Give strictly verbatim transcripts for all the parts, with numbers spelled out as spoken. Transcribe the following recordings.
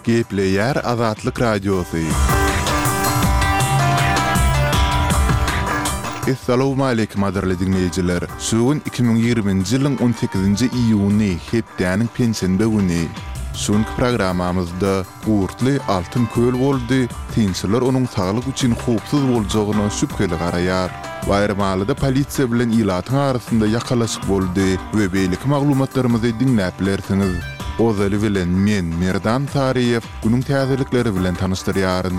Gepleyer Azatlyk Radiosu. Assalamu alaykum aderli dinleyijiler. Şuun iki bin ýygrimiňji ýylyň on sekizinji iýuny hepdeniň pensiýa güni. Şuňky programamyzda gurtly altyn köl boldy. Tinçiler onuň saglyk üçin howpsuz boljagyna şüpheli garaýar. Bayramalyda polisiýa bilen ilatyň arasynda ýakalaşyk boldy we beýlik maglumatlarymyzy dinläp bilersiňiz. Ozaly bilen men Merdan Tariýew günüň täzelikleri bilen tanışdyrýaryn.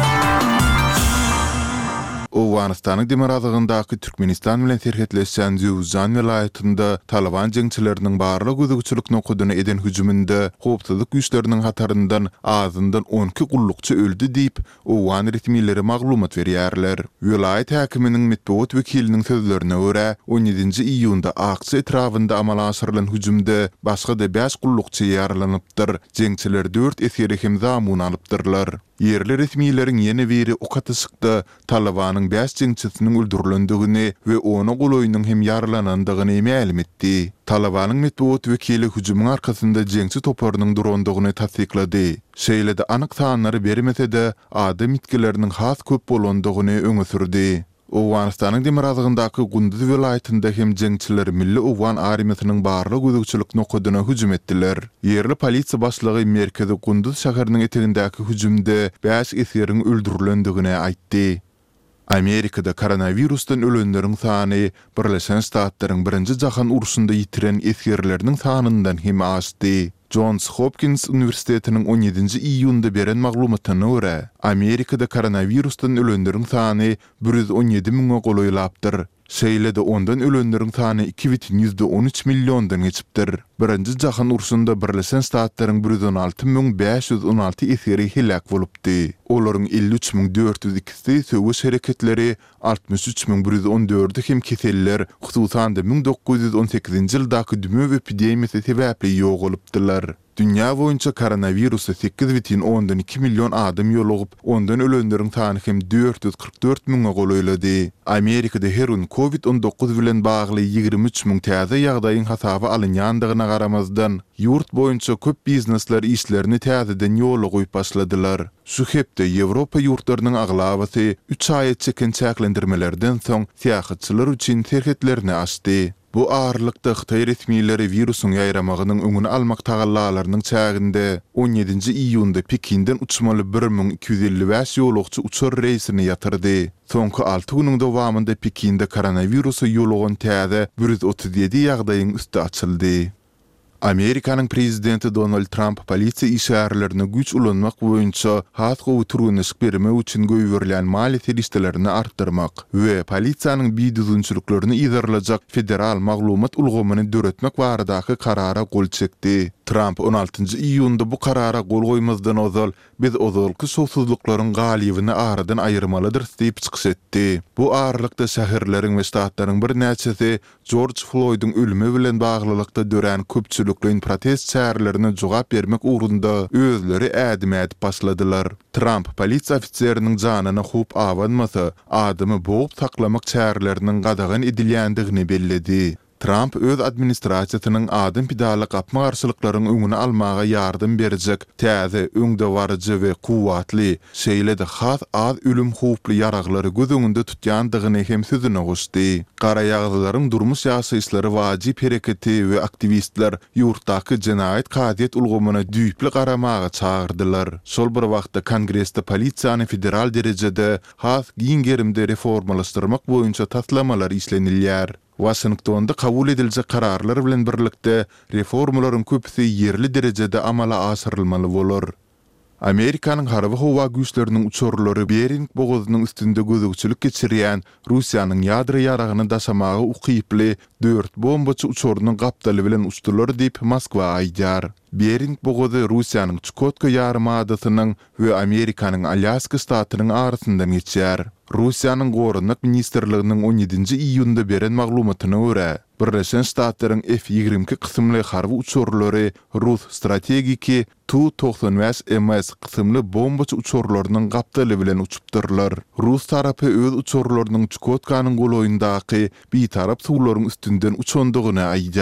Owganystanyň Demiragyndaky Türkmenistan bilen serhetleşen Zewzan vilayatynda Taliban jeňçileriniň barlyk güdükçilik nokudyny eden hüjüminde howpsuzlyk güýçleriniň hataryndan azyndan on iki gullukçy öldü diýip Owgan resmiýetleri maglumat berýärler. Vilayat häkiminiň medeniýet wekiliniň sözlerine görä, on ýedinji iýunda Akçy etrafynda amala aşyrylan hüjümde başga da beş gullukçy ýaralanypdyr. Jeňçiler dört eseri hem zamun alypdyrlar. Yerli resmiýetleriň ýene biri o katysykda Talibanyň beş jeňçisiniň öldürilendigini we onu gulaýynyň hem ýaralanandygyny ma'lum etdi. Talibanyň medeniýet wekili hüjümyň arkasynda jeňçi toplarynyň durandygyny tasdiklady. Şeýle-de anyk sanlary bermese de adam itkileriniň has köp bolandygyny öňe sürdi. Owganystanyň Demiragyndaky Gündüz vilayatynda hem jeňçiler Milli Owgan armiýasynyň barlyk güdükçilik nokudyna hüjüm etdiler. Yerli polisiýa başlygy merkezi Gündüz şäheriniň etegindäki hüjümde beş eseriň öldürilendigini aýtdy. Amerikada koronavirusdan ölenleriň sany Birleşen Ştatlaryň birinji jahan urusunda ýitiren eskerleriniň sanyndan hem aşdy. Johns Hopkins Üniversitetiniň on ýedinji iýunda beren maglumatyna görä, Amerikada koronavirusdan ölenleriň sany bir ýüz on ýedi miňe golaýlapdyr. Şeýle-de ondan ölenleriň sany iki butun ýüzde on üç milliýondan geçipdir. Birinji jahan urusunda Birleşen Ştatlaryň bir ýüz on alty miň beş ýüz on alty eseri helak bolupdy. Olaryň elli üç miň dört ýüz ikisi söwüş hereketleri, altmış üç miň bir ýüz on dördü hem keseller, hususan da bin dokuz ýüz on sekizinji ýyldaky dümöw epidemiýasy sebäpli ýok bolupdylar. Dünya boýunça koronavirusy sekiz butun ondan iki million adam ýolugyp, ondan ölenleriň sany hem dört ýüz kırk dört miňe golaýlady. Amerikada her gün covid on dokuz bilen bagly ýygrimi üç miň täze ýagdaýyň hasaba alynýandygyna garamazdan, ýurt boýunça köp biznesler işlerini täzeden ýola goýup başladylar. Şu hepde Ýewropa ýurtlarynyň aglabasy üç aýat çeken çäklendirmelerden soň seýahatçylar üçin serhetlerini açdy. Bu ağırlykda Xitay resmiýetleri virusyň ýaýramagynyň öňüni almak tagallalarynyň çäginde on ýedinji iýunda Pekinden uçmaly bir miň iki ýüz elli beş ýolagçy uçar reýsini ýatyrdy. Soňky alty güniň dowamında Pekinde koronavirusy ýolagan täze bir ýüz otuz ýedi ýagdaýyň üstü açyldy. Amerikanyň prezidenti Donald Trump polisiýa işgärlerini güç ulanmak boýunça has gowuturyny bermek üçin göýberilen maliýet listelerini artdyrmak we polisiýanyň biýdüzünçiliklerini ýazarylajak federal maglumat ulgamyny döretmek baradaky karara gol çekdi. Trump on altynji iýunda bu karara gol goýmazdan ozal biz ozalky şowsuzlyklaryň galybyny aradan aýyrmalydyr diýip çykyş etdi. Bu aralykda şäherleriň we ştatlaryň bir näçesi George Floyd'un ölümi bilen baglylykda dören köpçülikliň protest çärlerini jogap bermek ugrunda özleri ädime edip başladylar. Trump polisiýa ofisieriniň janyna howp awanmasa adamy boğup saklamak çärleriniň gadagan edilýändigini belledi. Trump öz administrasiýasynyň adam pidala gapma garşylyklaryň öňüni almaga ýardym berjek täze öňde barjy we kuwatly, şeýle-de has az ölüm howply ýaraglary göz öňünde tutýandygyny hem sözüne goşdy. Gara ýagdaýlaryň durmuş ýaşaýyşlary wajyp hereketi we aktivistler ýurtdaky jenaýat kadyet ulgamyna düýpli garamaga çagyrdylar. Şol bir wagtda Kongressde polisiýany federal derejede has giňgerimde reformalaşdyrmak boýunça taslamalar işlenilýär. Washingtonda kabul ediljek kararlar bilen birlikde reformalaryň köpüsi yerli derejede amala aşyrylmaly bolar. Amerikanyň harby howa güýçleriniň uçurlary Bering bogazynyň üstünde gözükçilik geçirýän Russiýanyň ýadro ýaragyny daşamagy ukyply dört bombaçy uçurunyň gapdaly bilen uçdular diýip Moskwa aýdýar. Bering bogazy Russiýanyň Çukotka ýarymadasynyň we Amerikanyň Alyaska ştatynyň arasyndan geçýär. Russiýanyň Gorunluk ministrliginiň on ýedinji iýunda beren maglumatyna görä, Birleşen Ştatlaryň F ýigirmi iki kysymly harby uçurlary Rus strategiki Tu doksan beş M S kysymly bombaçy uçurlarynyň gapdaly bilen uçupdyrlar. Rus tarapy öz uçurlarynyň Çukotkanyň golaýyndaky bir tarap suwlaryň üstünden uçandygyny aýdýar.